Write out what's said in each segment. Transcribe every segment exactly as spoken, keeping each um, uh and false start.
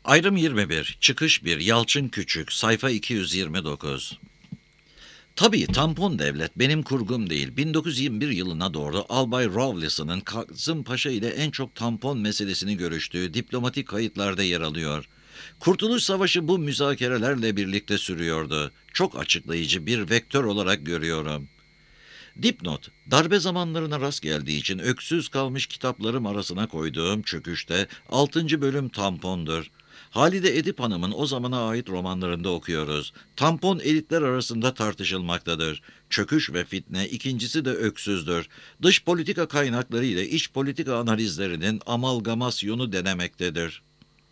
Ayrım yirmi bir, çıkış bir, Yalçın Küçük, sayfa iki yüz yirmi dokuz. Tabii tampon devlet benim kurgum değil. bin dokuz yüz yirmi bir yılına doğru Albay Rawlinson'ın Kazım Paşa ile en çok tampon meselesini görüştüğü diplomatik kayıtlarda yer alıyor. Kurtuluş Savaşı bu müzakerelerle birlikte sürüyordu. Çok açıklayıcı bir vektör olarak görüyorum. Dipnot, darbe zamanlarına rast geldiği için öksüz kalmış kitaplarım arasına koyduğum çöküşte altıncı bölüm tampondur. Halide Edip Hanım'ın o zamana ait romanlarında okuyoruz. Tampon elitler arasında tartışılmaktadır. Çöküş ve fitne, ikincisi de öksüzdür. Dış politika kaynakları ile iç politika analizlerinin amalgamasyonu denemektedir.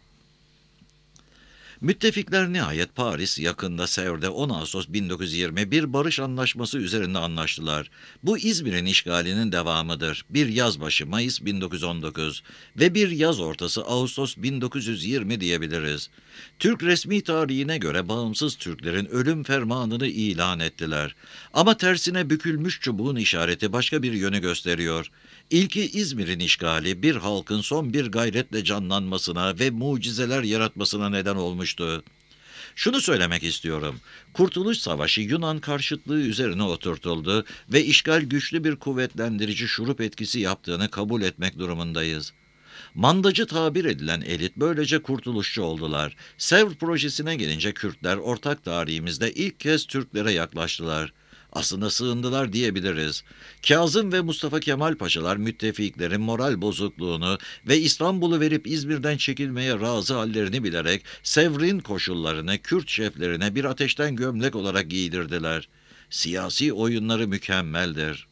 Müttefikler nihayet Paris yakında Sèvres'de on Ağustos bin dokuz yüz yirmi bir barış anlaşması üzerinde anlaştılar. Bu İzmir'in işgalinin devamıdır. Bir yazbaşı Mayıs bin dokuz yüz on dokuz ve bir yaz ortası Ağustos bin dokuz yüz yirmi diyebiliriz. Türk resmi tarihine göre bağımsız Türklerin ölüm fermanını ilan ettiler. Ama tersine bükülmüş çubuğun işareti başka bir yönü gösteriyor. İlki İzmir'in işgali bir halkın son bir gayretle canlanmasına ve mucizeler yaratmasına neden olmuştu. Şunu söylemek istiyorum. Kurtuluş Savaşı Yunan karşıtlığı üzerine oturtuldu ve işgal güçlü bir kuvvetlendirici şurup etkisi yaptığını kabul etmek durumundayız. Mandacı tabir edilen elit böylece kurtuluşçu oldular. Sèvres projesine gelince Kürtler ortak tarihimizde ilk kez Türklere yaklaştılar. Aslında sığındılar diyebiliriz. Kazım ve Mustafa Kemal Paşalar müttefiklerin moral bozukluğunu ve İstanbul'u verip İzmir'den çekilmeye razı hallerini bilerek Sèvres'in koşullarını Kürt şeflerine bir ateşten gömlek olarak giydirdiler. Siyasi oyunları mükemmeldir.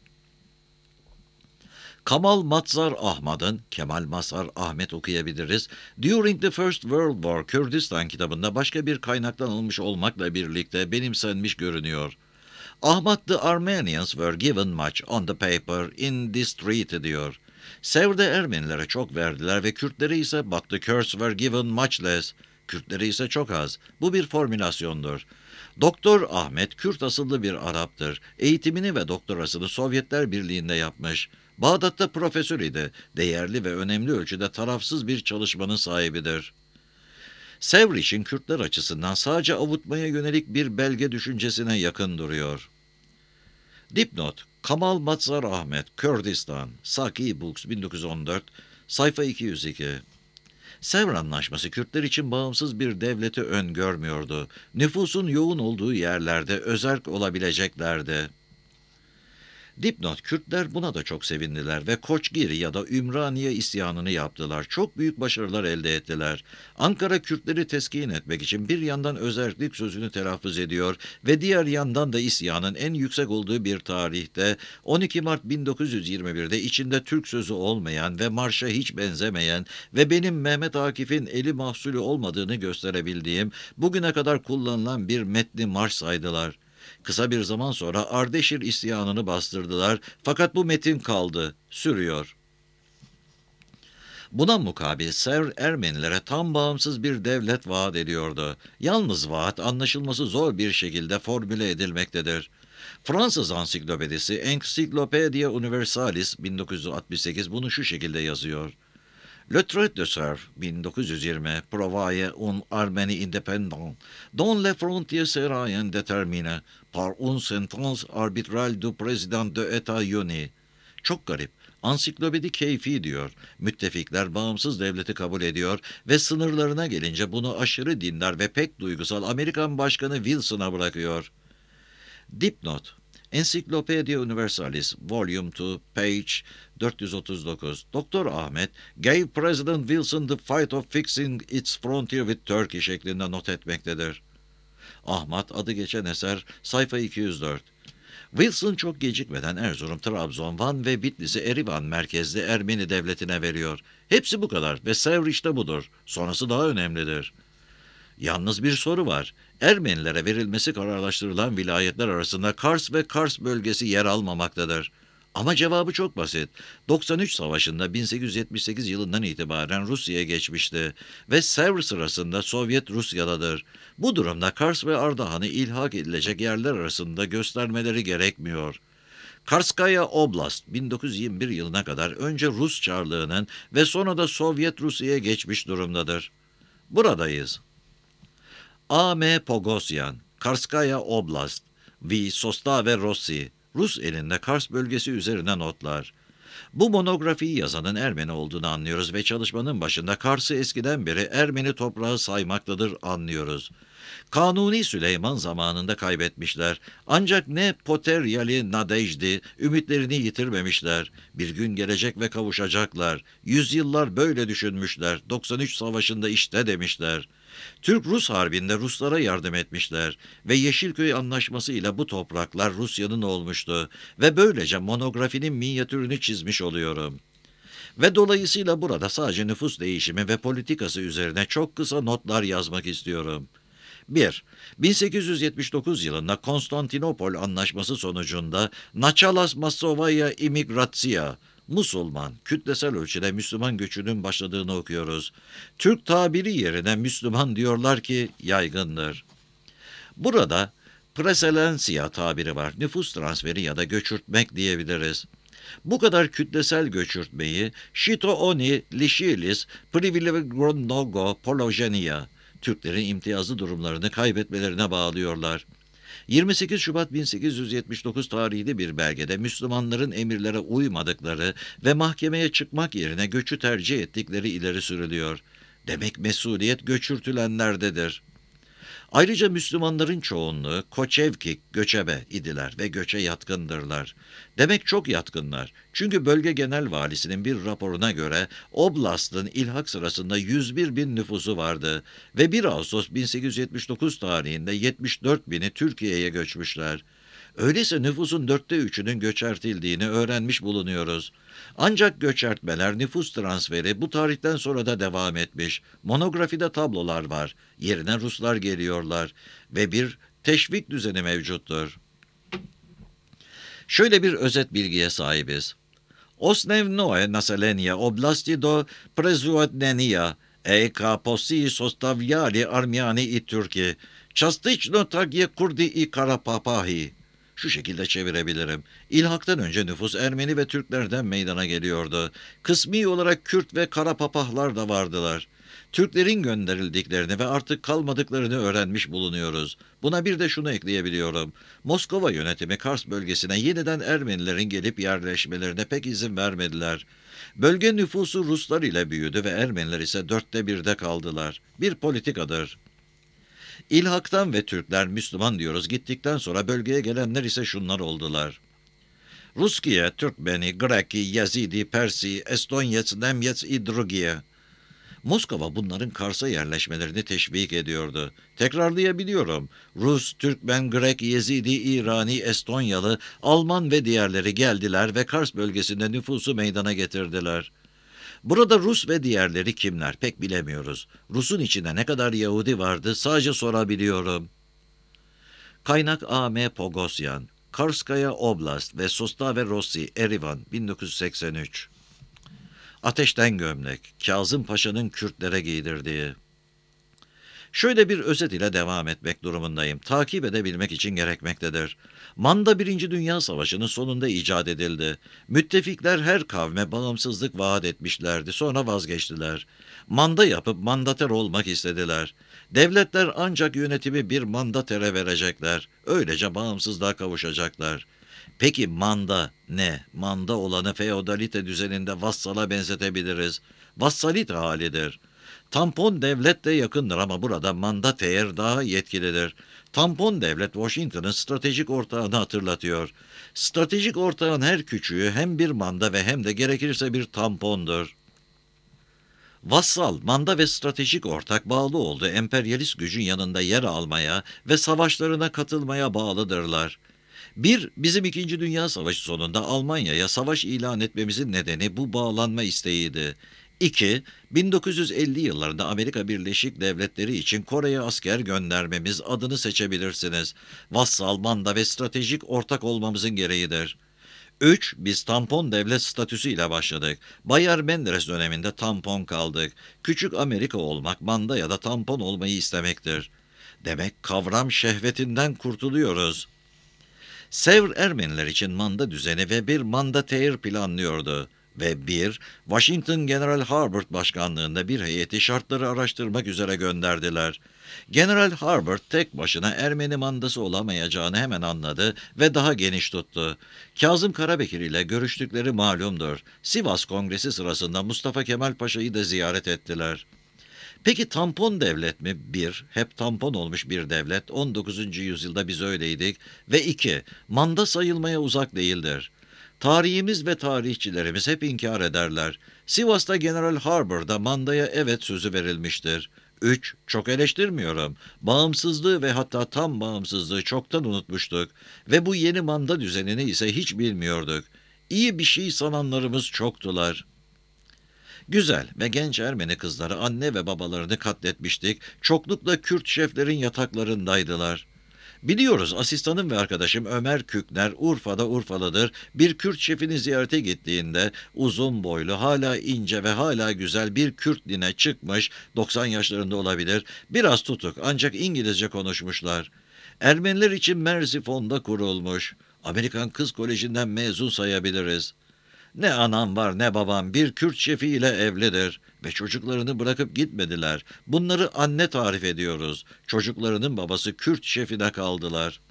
Kamal Matzar Ahmad'ın, Kemal Mazhar Ahmet okuyabiliriz, During the First World War Kürdistan kitabında başka bir kaynaktan alınmış olmakla birlikte benimsenmiş görünüyor. Ahmad, the Armenians were given much on the paper in this treaty diyor. Sèvres'de Ermenilere çok verdiler ve Kürtlere ise but the Kurds were given much less. Kürtlere ise çok az. Bu bir formülasyondur. Doktor Ahmet Kürt asıllı bir Arap'tır. Eğitimini ve doktorasını Sovyetler Birliği'nde yapmış. Bağdat'ta profesör idi. Değerli ve önemli ölçüde tarafsız bir çalışmanın sahibidir. Sèvres için Kürtler açısından sadece avutmaya yönelik bir belge düşüncesine yakın duruyor. Dipnot, Kamal Matzar Ahmet, Kürdistan, Saki Books bin dokuz yüz on dört, sayfa iki yüz iki. Sèvres Anlaşması Kürtler için bağımsız bir devleti öngörmüyordu. Nüfusun yoğun olduğu yerlerde özerk olabileceklerdi. Dipnot, Kürtler buna da çok sevindiler ve Koçgiri ya da Ümraniye isyanını yaptılar. Çok büyük başarılar elde ettiler. Ankara Kürtleri teskin etmek için bir yandan özerklik sözünü telaffuz ediyor ve diğer yandan da isyanın en yüksek olduğu bir tarihte on iki Mart bin dokuz yüz yirmi birde içinde Türk sözü olmayan ve marşa hiç benzemeyen ve benim Mehmet Akif'in eli mahsulü olmadığını gösterebildiğim bugüne kadar kullanılan bir metni marş saydılar. Kısa bir zaman sonra Ardeşir isyanını bastırdılar fakat bu metin kaldı, sürüyor. Buna mukabil Sèvres Ermenilere tam bağımsız bir devlet vaat ediyordu. Yalnız vaat anlaşılması zor bir şekilde formüle edilmektedir. Fransız ansiklopedisi Encyclopædia Universalis bin dokuz yüz altmış sekiz bunu şu şekilde yazıyor. Le traité de Sèvres bin dokuz yüz yirmi prévoyait un Arménie indépendante dont les frontières seraient déterminées par une sentence arbitrale du président de États-Unis. Çok garip. Ansiklopedi keyfi diyor. Müttefikler bağımsız devleti kabul ediyor ve sınırlarına gelince bunu aşırı dindar ve pek duygusal Amerikan Başkanı Wilson'a bırakıyor. Dipnot, Encyclopedia Universalis, Volume iki, page dört yüz otuz dokuz. Doktor Ahmet, gave President Wilson the fight of fixing its frontier with Turkey şeklinde not etmektedir. Ahmet adı geçen eser, sayfa iki yüz dört. Wilson çok gecikmeden Erzurum, Trabzon, Van ve Bitlis'i Erivan merkezli Ermeni devletine veriyor. Hepsi bu kadar ve Sèvres işte budur. Sonrası daha önemlidir. Yalnız bir soru var. Ermenilere verilmesi kararlaştırılan vilayetler arasında Kars ve Kars bölgesi yer almamaktadır. Ama cevabı çok basit. doksan üç Savaşı'nda bin sekiz yüz yetmiş sekiz yılından itibaren Rusya'ya geçmişti ve Sèvres sırasında Sovyet Rusya'dadır. Bu durumda Kars ve Ardahan'ı ilhak edilecek yerler arasında göstermeleri gerekmiyor. Karskaya Oblast bin dokuz yüz yirmi bir yılına kadar önce Rus Çarlığı'nın ve sonra da Sovyet Rusya'ya geçmiş durumdadır. Buradayız. A M Pogosyan, Karskaya Oblast, V. Sostave Rossi, Rus elinde Kars bölgesi üzerine notlar. Bu monografiyi yazanın Ermeni olduğunu anlıyoruz ve çalışmanın başında Kars'ı eskiden beri Ermeni toprağı saymaktadır anlıyoruz. Kanuni Süleyman zamanında kaybetmişler. Ancak ne Poteryali Nadejdi ümitlerini yitirmemişler. Bir gün gelecek ve kavuşacaklar. Yüzyıllar böyle düşünmüşler. doksan üç savaşında işte demişler. Türk-Rus Harbi'nde Ruslara yardım etmişler ve Yeşilköy Anlaşması ile bu topraklar Rusya'nın olmuştu ve böylece monografinin minyatürünü çizmiş oluyorum. Ve dolayısıyla burada sadece nüfus değişimi ve politikası üzerine çok kısa notlar yazmak istiyorum. bir. bin sekiz yüz yetmiş dokuz yılında Konstantinopol Anlaşması sonucunda Naçalas Masovaya imigratsiya, Musulman, kütlesel ölçüde Müslüman göçünün başladığını okuyoruz. Türk tabiri yerine Müslüman diyorlar ki yaygındır. Burada preselensiya tabiri var. Nüfus transferi ya da göçürtmek diyebiliriz. Bu kadar kütlesel göçürtmeyi Şito Oni Lishilis Privilegonogo Polojenia, Türklerin imtiyazlı durumlarını kaybetmelerine bağlıyorlar. yirmi sekiz Şubat bin sekiz yüz yetmiş dokuz tarihli bir belgede Müslümanların emirlere uymadıkları ve mahkemeye çıkmak yerine göçü tercih ettikleri ileri sürülüyor. Demek mesuliyet göçürtülenlerdedir. Ayrıca Müslümanların çoğunluğu Koçevkik, göçebe idiler ve göçe yatkındırlar. Demek çok yatkınlar. Çünkü bölge genel valisinin bir raporuna göre Oblast'ın ilhak sırasında yüz bir bin nüfusu vardı ve bir Ağustos bin sekiz yüz yetmiş dokuz tarihinde yetmiş dört bini Türkiye'ye göçmüşler. Öyleyse nüfusun dörtte üçünün göçertildiğini öğrenmiş bulunuyoruz. Ancak göçertmeler, nüfus transferi bu tarihten sonra da devam etmiş. Monografide tablolar var. Yerine Ruslar geliyorlar ve bir teşvik düzeni mevcuttur. Şöyle bir özet bilgiye sahibiz. Osnevnoe naselenia oblasti do prezuodnenia eka posi sostavyali armyani i Türki частично так є Kurdi i Karapapahi. Şu şekilde çevirebilirim. İlhaktan önce nüfus Ermeni ve Türklerden meydana geliyordu. Kısmi olarak Kürt ve Karapapahlar da vardılar. Türklerin gönderildiklerini ve artık kalmadıklarını öğrenmiş bulunuyoruz. Buna bir de şunu ekleyebiliyorum. Moskova yönetimi Kars bölgesine yeniden Ermenilerin gelip yerleşmelerine pek izin vermediler. Bölge nüfusu Ruslar ile büyüdü ve Ermeniler ise dörtte birde kaldılar. Bir politikadır. İlhaktan ve Türkler Müslüman diyoruz gittikten sonra bölgeye gelenler ise şunlar oldular. Ruskiye, Türkmeni, Greki, Yazidi, Persi, Estonyets, Nemyets, İdrugiye. Moskova bunların Kars'a yerleşmelerini teşvik ediyordu. Tekrarlayabiliyorum. Rus, Türkmen, Grek, Yezidi, İrani, Estonyalı, Alman ve diğerleri geldiler ve Kars bölgesinde nüfusu meydana getirdiler. Burada Rus ve diğerleri kimler pek bilemiyoruz. Rus'un içinde ne kadar Yahudi vardı sadece sorabiliyorum. Kaynak A M Pogosyan, Karskaya Oblast ve Sostave Rossi, Erivan, bin dokuz yüz seksen üç. Ateşten gömlek, Kazım Paşa'nın Kürtlere giydirdiği. Şöyle bir özet ile devam etmek durumundayım. Takip edebilmek için gerekmektedir. Manda Birinci Dünya Savaşı'nın sonunda icat edildi. Müttefikler her kavme bağımsızlık vaat etmişlerdi. Sonra vazgeçtiler. Manda yapıp mandater olmak istediler. Devletler ancak yönetimi bir mandatere verecekler. Öylece bağımsızlığa kavuşacaklar. Peki manda ne? Manda olanı feodalite düzeninde vassala benzetebiliriz. Vassalit halidir. Tampon devlet de yakındır ama burada mandater daha yetkilidir. Tampon devlet Washington'ın stratejik ortağını hatırlatıyor. Stratejik ortağın her küçüğü hem bir manda ve hem de gerekirse bir tampondur. Vassal, manda ve stratejik ortak bağlı olduğu emperyalist gücün yanında yer almaya ve savaşlarına katılmaya bağlıdırlar. Bir, bizim İkinci Dünya Savaşı sonunda Almanya'ya savaş ilan etmemizin nedeni bu bağlanma isteğiydi. İki, bin dokuz yüz elli yıllarında Amerika Birleşik Devletleri için Kore'ye asker göndermemiz adını seçebilirsiniz. Vassal, manda ve stratejik ortak olmamızın gereğidir. Üç, biz tampon devlet statüsüyle başladık. Bayar Menderes döneminde tampon kaldık. Küçük Amerika olmak, manda ya da tampon olmayı istemektir. Demek kavram şehvetinden kurtuluyoruz. Sevr Ermeniler için manda düzeni ve bir mandater planlıyordu. Ve bir, Washington General Harbord başkanlığında bir heyeti şartları araştırmak üzere gönderdiler. General Harbord tek başına Ermeni mandası olamayacağını hemen anladı ve daha geniş tuttu. Kazım Karabekir ile görüştükleri malumdur. Sivas Kongresi sırasında Mustafa Kemal Paşa'yı da ziyaret ettiler. Peki tampon devlet mi? Bir, hep tampon olmuş bir devlet. on dokuzuncu yüzyılda biz öyleydik. Ve iki, manda sayılmaya uzak değildir. Tarihimiz ve tarihçilerimiz hep inkar ederler. Sivas'ta General Harbor'da mandaya evet sözü verilmiştir. Üç, çok eleştirmiyorum. Bağımsızlığı ve hatta tam bağımsızlığı çoktan unutmuştuk. Ve bu yeni manda düzenini ise hiç bilmiyorduk. İyi bir şey sananlarımız çoktular. Güzel ve genç Ermeni kızları anne ve babalarını katletmiştik. Çoklukla Kürt şeflerin yataklarındaydılar. Biliyoruz asistanım ve arkadaşım Ömer Kükner Urfa'da Urfalıdır. Bir Kürt şefini ziyarete gittiğinde uzun boylu, hala ince ve hala güzel bir Kürt dine çıkmış, doksan yaşlarında olabilir. Biraz tutuk ancak İngilizce konuşmuşlar. Ermeniler için Merzifon'da kurulmuş. Amerikan Kız Koleji'nden mezun sayabiliriz. Ne anam var ne babam bir Kürt şefiyle evlidir ve çocuklarını bırakıp gitmediler. Bunları anne tarif ediyoruz. Çocuklarının babası Kürt şefine kaldılar.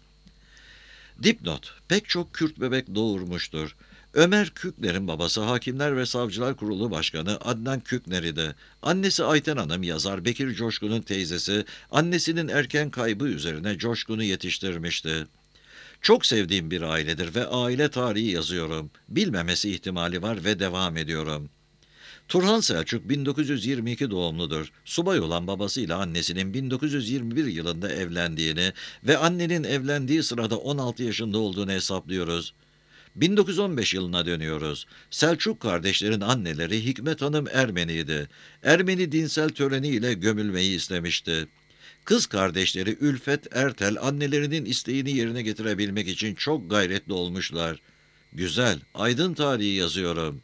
Dipnot, pek çok Kürt bebek doğurmuştur. Ömer Kükner'in babası Hakimler ve Savcılar Kurulu Başkanı Adnan Kükner idi. Annesi Ayten Hanım yazar Bekir Coşkun'un teyzesi, annesinin erken kaybı üzerine Coşkun'u yetiştirmişti. Çok sevdiğim bir ailedir ve aile tarihi yazıyorum. Bilmemesi ihtimali var ve devam ediyorum. Turhan Selçuk bin dokuz yüz yirmi iki doğumludur. Subay olan babasıyla annesinin bin dokuz yüz yirmi bir yılında evlendiğini ve annenin evlendiği sırada on altı yaşında olduğunu hesaplıyoruz. bin dokuz yüz on beş yılına dönüyoruz. Selçuk kardeşlerin anneleri Hikmet Hanım Ermeniydi. Ermeni dinsel töreniyle gömülmeyi istemişti. Kız kardeşleri Ülfet Ertel annelerinin isteğini yerine getirebilmek için çok gayretli olmuşlar. Güzel, aydın tarihi yazıyorum.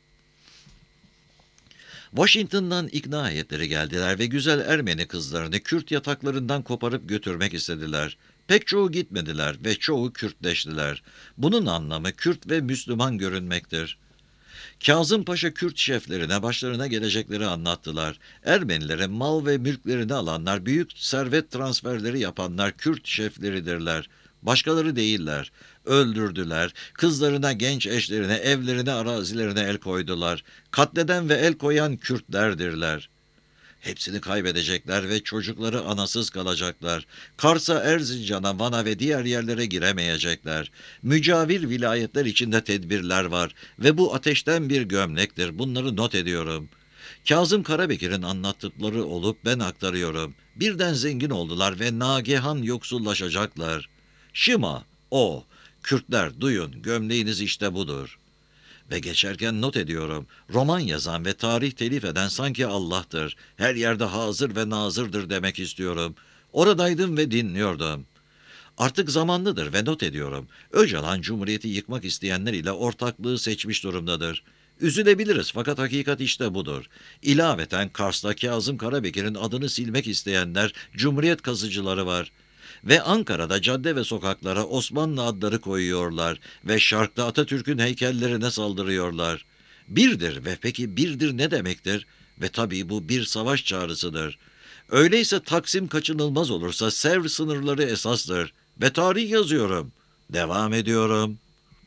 Washington'dan ikna heyetleri geldiler ve güzel Ermeni kızlarını Kürt yataklarından koparıp götürmek istediler. Pek çoğu gitmediler ve çoğu Kürtleştiler. Bunun anlamı Kürt ve Müslüman görünmektir. Kazım Paşa Kürt şeflerine başlarına gelecekleri anlattılar. Ermenilere mal ve mülklerini alanlar, büyük servet transferleri yapanlar Kürt şefleridirler. Başkaları değiller. Öldürdüler, kızlarına, genç eşlerine, evlerine, arazilerine el koydular. Katleden ve el koyan Kürtlerdirler. Hepsini kaybedecekler ve çocukları anasız kalacaklar. Kars'a, Erzincan'a, Van'a ve diğer yerlere giremeyecekler. Mücavir vilayetler içinde tedbirler var ve bu ateşten bir gömlektir. Bunları not ediyorum. Kazım Karabekir'in anlattıkları olup ben aktarıyorum. Birden zengin oldular ve nagehan yoksullaşacaklar. Şima, o, Kürtler duyun, gömleğiniz işte budur. Ve geçerken not ediyorum. Roman yazan ve tarih telif eden sanki Allah'tır. Her yerde hazır ve nazırdır demek istiyorum. Oradaydım ve dinliyordum. Artık zamanlıdır ve not ediyorum. Öcalan Cumhuriyeti yıkmak isteyenler ile ortaklığı seçmiş durumdadır. Üzülebiliriz fakat hakikat işte budur. İlaveten Kars'ta Kazım Karabekir'in adını silmek isteyenler Cumhuriyet kazıcıları var. Ve Ankara'da cadde ve sokaklara Osmanlı adları koyuyorlar ve Şark'ta Atatürk'ün heykellerine saldırıyorlar. Birdir ve peki birdir ne demektir? Ve tabii bu bir savaş çağrısıdır. Öyleyse Taksim kaçınılmaz olursa Sevr sınırları esastır. Ve tarih yazıyorum. Devam ediyorum.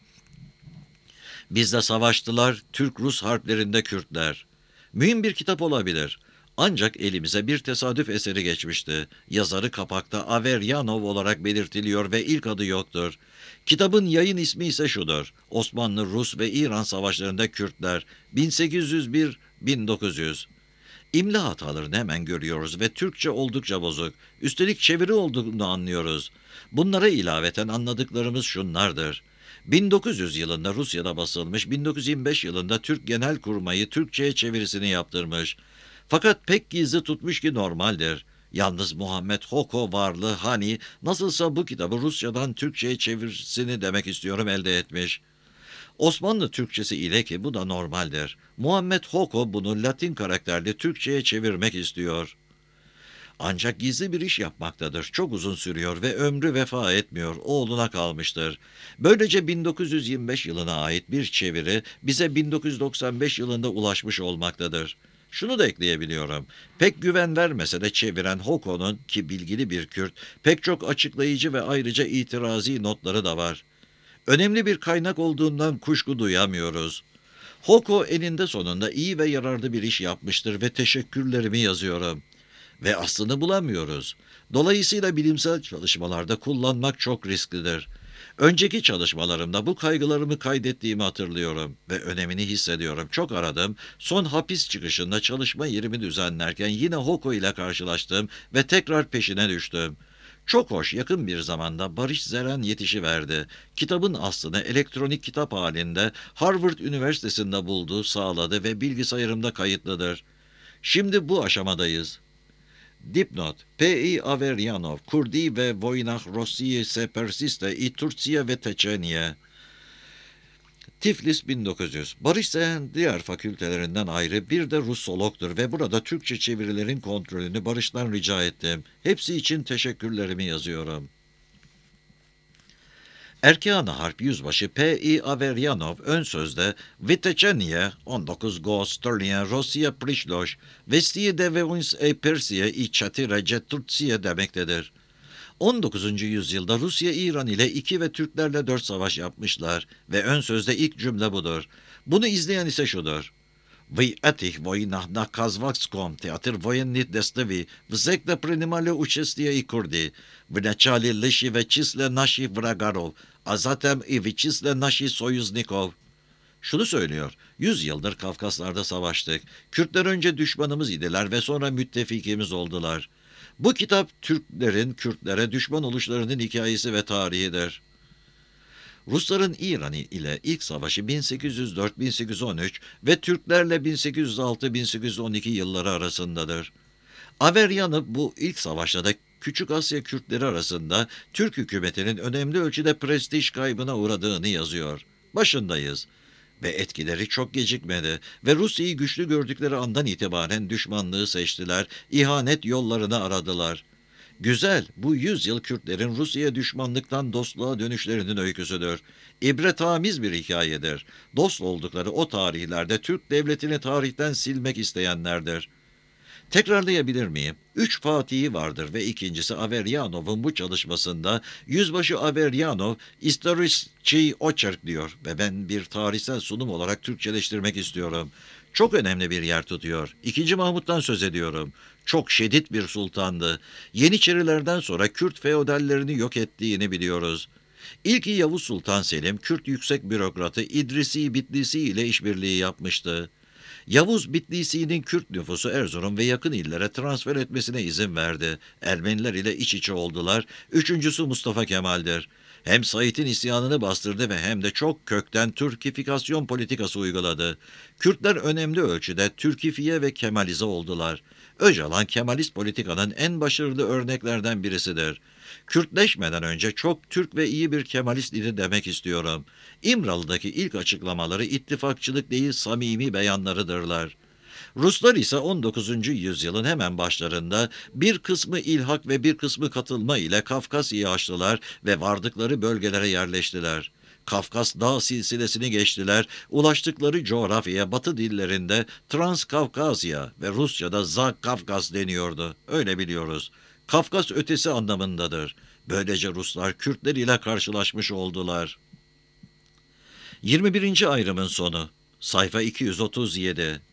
Bizde savaştılar, Türk-Rus harplerinde Kürtler. Mühim bir kitap olabilir. Ancak elimize bir tesadüf eseri geçmişti. Yazarı kapakta Averyanov olarak belirtiliyor ve ilk adı yoktur. Kitabın yayın ismi ise şudur. Osmanlı, Rus ve İran savaşlarında Kürtler bin sekiz yüz bir - bin dokuz yüz. İmla hatalarını hemen görüyoruz ve Türkçe oldukça bozuk. Üstelik çeviri olduğunu anlıyoruz. Bunlara ilaveten anladıklarımız şunlardır. bin dokuz yüz yılında Rusya'da basılmış, bin dokuz yüz yirmi beş yılında Türk Genelkurmayı Türkçe'ye çevirisini yaptırmış. Fakat pek gizli tutmuş ki normaldir. Yalnız Muhammed Hoko varlığı hani nasılsa bu kitabı Rusçadan Türkçe'ye çevirisini demek istiyorum elde etmiş. Osmanlı Türkçesi ile ki bu da normaldir. Muhammed Hoko bunu Latin karakterli Türkçe'ye çevirmek istiyor. Ancak gizli bir iş yapmaktadır. Çok uzun sürüyor ve ömrü vefa etmiyor. Oğluna kalmıştır. Böylece bin dokuz yüz yirmi beş yılına ait bir çeviri bize bin dokuz yüz doksan beş yılında ulaşmış olmaktadır. Şunu da ekleyebiliyorum. Pek güven vermese de çeviren Hoko'nun, ki bilgili bir Kürt, pek çok açıklayıcı ve ayrıca itirazi notları da var. Önemli bir kaynak olduğundan kuşku duyamıyoruz. Hoko eninde sonunda iyi ve yararlı bir iş yapmıştır ve teşekkürlerimi yazıyorum. Ve aslını bulamıyoruz. Dolayısıyla bilimsel çalışmalarda kullanmak çok risklidir. Önceki çalışmalarımda bu kaygılarımı kaydettiğimi hatırlıyorum ve önemini hissediyorum. Çok aradım. Son hapis çıkışında çalışma yerimi düzenlerken yine Hoko ile karşılaştım ve tekrar peşine düştüm. Çok hoş, yakın bir zamanda Barış Zeren yetişiverdi. Kitabın aslını elektronik kitap halinde Harvard Üniversitesi'nde buldu, sağladı ve bilgisayarımda kayıtlıdır. Şimdi bu aşamadayız. Dipnot: P I Averyanov, Kurdi ve Voynah Rossiye se persiste i Turciye ve Teçeniye. Tiflis bin dokuz yüz. Barış Zeren diğer fakültelerinden ayrı bir de Russologdur ve burada Türkçe çevirilerin kontrolünü Barış'tan rica ettim. Hepsi için teşekkürlerimi yazıyorum. Erkeğan Harp Yüzbaşı P I Averyanov ön sözde Vitecheniye on dokuz Gostorliyen Rosya Prişloş Vestiye de Vevuns e Persiye i Çatire Turciye demektedir. on dokuzuncu yüzyılda Rusya İran ile iki ve Türklerle dört savaş yapmışlar ve ön sözde ilk cümle budur. Bunu izleyen ise şudur. В этих войнах на Казахском театр военных действий взяли принимали участие и курды. В начале лишь в числе наших врагов, а затем и в числе наших союзников. Şunu söylüyor. Yüz yıldır Kafkaslar'da savaştık. Kürtler önce düşmanımız idiler ve sonra müttefikimiz oldular. Bu kitap Türklerin Kürtlere düşman oluşlarının hikayesi ve tarihidir. Rusların İran ile ilk savaşı bin sekiz yüz dört bin sekiz yüz on üç ve Türklerle bin sekiz yüz altı bin sekiz yüz on iki yılları arasındadır. Averyanov bu ilk savaşta da Küçük Asya Kürtleri arasında Türk hükümetinin önemli ölçüde prestij kaybına uğradığını yazıyor. Başındayız. Ve etkileri çok gecikmedi ve Rusya'yı güçlü gördükleri andan itibaren düşmanlığı seçtiler, ihanet yollarını aradılar. Güzel, bu yüzyıl Kürtlerin Rusya'ya düşmanlıktan dostluğa dönüşlerinin öyküsüdür. İbretamiz bir hikayedir. Dost oldukları o tarihlerde Türk devletini tarihten silmek isteyenlerdir. Tekrarlayabilir miyim? Üç Fatih'i vardır ve ikincisi Averyanov'un bu çalışmasında Yüzbaşı Averyanov İstorisçi Oçerk diyor ve ben bir tarihsel sunum olarak Türkçeleştirmek istiyorum. Çok önemli bir yer tutuyor. İkinci Mahmut'tan söz ediyorum. Çok şiddet bir sultandı. Yeniçerilerden sonra Kürt feodallerini yok ettiğini biliyoruz. İlki Yavuz Sultan Selim, Kürt yüksek bürokratı İdrisi Bitlisi ile işbirliği yapmıştı. Yavuz Bitlisi'nin Kürt nüfusu Erzurum ve yakın illere transfer etmesine izin verdi. Ermeniler ile iç içe oldular. Üçüncüsü Mustafa Kemal'dir. Hem Said'in isyanını bastırdı ve hem de çok kökten Türkifikasyon politikası uyguladı. Kürtler önemli ölçüde Türkifiye ve Kemalize oldular. Öcalan Kemalist politikanın en başarılı örneklerden birisidir. Kürtleşmeden önce çok Türk ve iyi bir Kemalist idi demek istiyorum. İmralı'daki ilk açıklamaları ittifakçılık değil samimi beyanlarıdırlar. Ruslar ise on dokuzuncu yüzyılın hemen başlarında bir kısmı ilhak ve bir kısmı katılma ile Kafkasya'yı aştılar ve vardıkları bölgelere yerleştiler. Kafkas dağ silsilesini geçtiler, ulaştıkları coğrafyaya Batı dillerinde Transkafkasya ve Rusça'da Zakafkas deniyordu. Öyle biliyoruz. Kafkas ötesi anlamındadır. Böylece Ruslar Kürtler ile karşılaşmış oldular. yirmi birinci ayrımın sonu. Sayfa iki yüz otuz yedi.